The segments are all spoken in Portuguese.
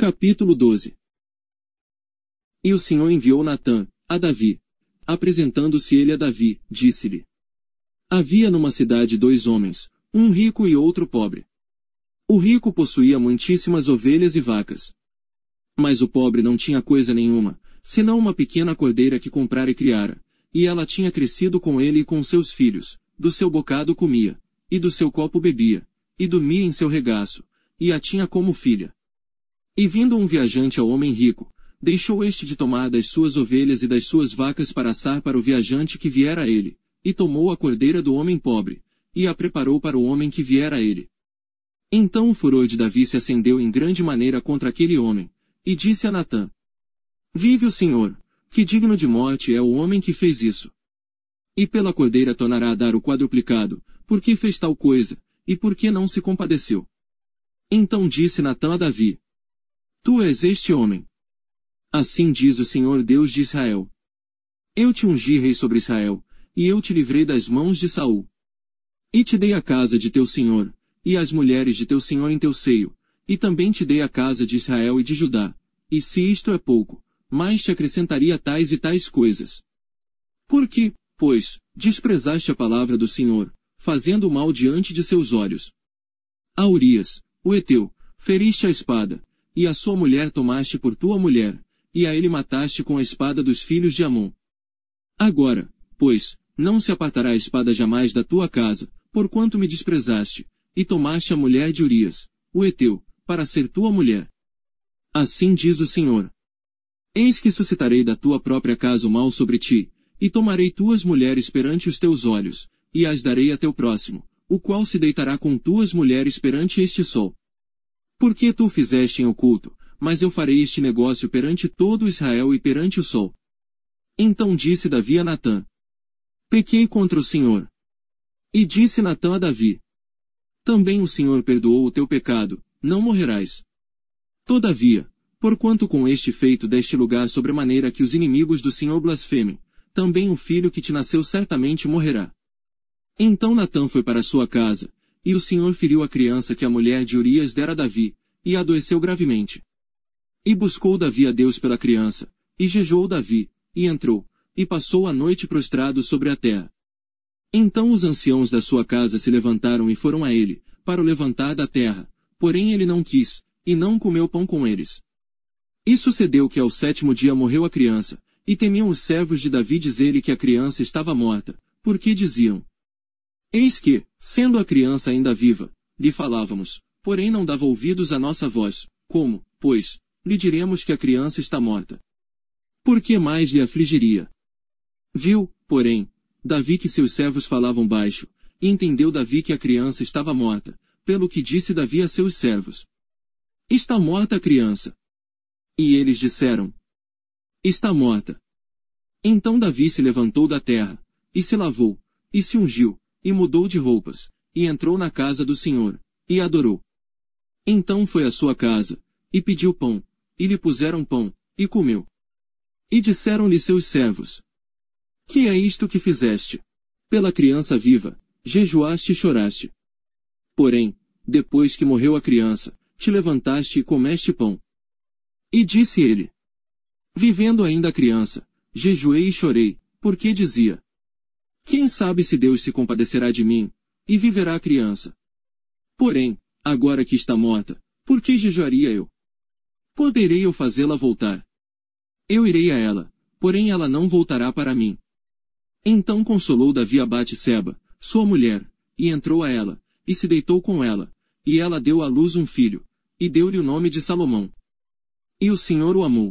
Capítulo 12. E o Senhor enviou Natã a Davi. Apresentando-se ele a Davi, disse-lhe: Havia numa cidade 2 homens, um rico e outro pobre. O rico possuía muitíssimas ovelhas e vacas. Mas o pobre não tinha coisa nenhuma, senão uma pequena cordeira que comprara e criara, e ela tinha crescido com ele e com seus filhos, do seu bocado comia, e do seu copo bebia, e dormia em seu regaço, e a tinha como filha. E vindo um viajante ao homem rico, deixou este de tomar das suas ovelhas e das suas vacas para assar para o viajante que viera a ele, e tomou a cordeira do homem pobre, e a preparou para o homem que viera a ele. Então o furor de Davi se acendeu em grande maneira contra aquele homem, e disse a Natã: Vive o Senhor, que digno de morte é o homem que fez isso. E pela cordeira tornará a dar o quadruplicado, porque fez tal coisa, e porque não se compadeceu. Então disse Natã a Davi: Tu és este homem. Assim diz o Senhor Deus de Israel: Eu te ungi rei sobre Israel, e eu te livrei das mãos de Saul. E te dei a casa de teu senhor, e as mulheres de teu senhor em teu seio, e também te dei a casa de Israel e de Judá. E se isto é pouco, mais te acrescentaria tais e tais coisas. Por que, pois, desprezaste a palavra do Senhor, fazendo o mal diante de seus olhos? A Urias, o heteu, feriste a espada, e a sua mulher tomaste por tua mulher, e a ele mataste com a espada dos filhos de Amon. Agora, pois, não se apartará a espada jamais da tua casa, porquanto me desprezaste, e tomaste a mulher de Urias, o heteu, para ser tua mulher. Assim diz o Senhor: Eis que suscitarei da tua própria casa o mal sobre ti, e tomarei tuas mulheres perante os teus olhos, e as darei a teu próximo, o qual se deitará com tuas mulheres perante este sol. Porque tu fizeste em oculto, mas eu farei este negócio perante todo Israel e perante o sol. Então disse Davi a Natã: Pequei contra o Senhor. E disse Natã a Davi: Também o Senhor perdoou o teu pecado, não morrerás. Todavia, porquanto com este feito deste lugar sobremaneira que os inimigos do Senhor blasfemem, também o filho que te nasceu certamente morrerá. Então Natã foi para sua casa, e o Senhor feriu a criança que a mulher de Urias dera a Davi, e adoeceu gravemente. E buscou Davi a Deus pela criança, e jejuou Davi, e entrou, e passou a noite prostrado sobre a terra. Então os anciãos da sua casa se levantaram e foram a ele, para o levantar da terra, porém ele não quis, e não comeu pão com eles. E sucedeu que ao 7º dia morreu a criança, e temiam os servos de Davi dizer-lhe que a criança estava morta, porque diziam: Eis que, sendo a criança ainda viva, lhe falávamos, porém não dava ouvidos à nossa voz. Como, pois, lhe diremos que a criança está morta? Por que mais lhe afligiria? Viu, porém, Davi que seus servos falavam baixo, e entendeu Davi que a criança estava morta, pelo que disse Davi a seus servos: Está morta a criança. E eles disseram: Está morta. Então Davi se levantou da terra, e se lavou, e se ungiu, e mudou de roupas, e entrou na casa do Senhor, e adorou. Então foi à sua casa, e pediu pão, e lhe puseram pão, e comeu. E disseram-lhe seus servos: Que é isto que fizeste? Pela criança viva, jejuaste e choraste. Porém, depois que morreu a criança, te levantaste e comeste pão. E disse ele: Vivendo ainda a criança, jejuei e chorei, porque dizia: Quem sabe se Deus se compadecerá de mim, e viverá a criança? Porém, agora que está morta, por que jejuaria eu? Poderei eu fazê-la voltar? Eu irei a ela, porém ela não voltará para mim. Então consolou Davi a Batseba, sua mulher, e entrou a ela, e se deitou com ela, e ela deu à luz um filho, e deu-lhe o nome de Salomão. E o Senhor o amou.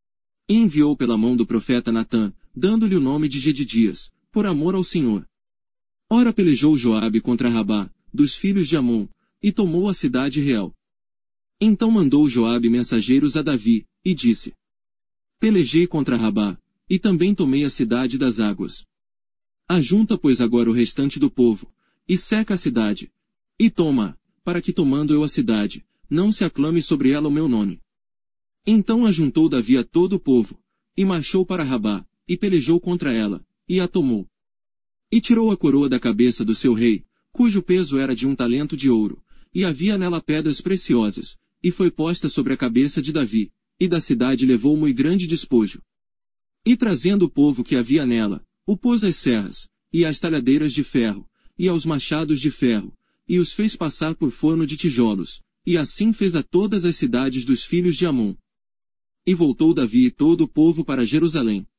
E enviou pela mão do profeta Natã, dando-lhe o nome de Jedidias, por amor ao Senhor. Ora pelejou Joabe contra Rabá, dos filhos de Amon, e tomou a cidade real. Então mandou Joabe mensageiros a Davi, e disse: Pelejei contra Rabá, e também tomei a cidade das águas. Ajunta, pois, agora o restante do povo, e seca a cidade, e toma, para que tomando eu a cidade, não se aclame sobre ela o meu nome. Então ajuntou Davi a todo o povo, e marchou para Rabá, e pelejou contra ela, e a tomou. E tirou a coroa da cabeça do seu rei, cujo peso era de 1 talento de ouro, e havia nela pedras preciosas, e foi posta sobre a cabeça de Davi, e da cidade levou muito grande despojo. E trazendo o povo que havia nela, o pôs às serras, e às talhadeiras de ferro, e aos machados de ferro, e os fez passar por forno de tijolos, e assim fez a todas as cidades dos filhos de Amon. E voltou Davi e todo o povo para Jerusalém.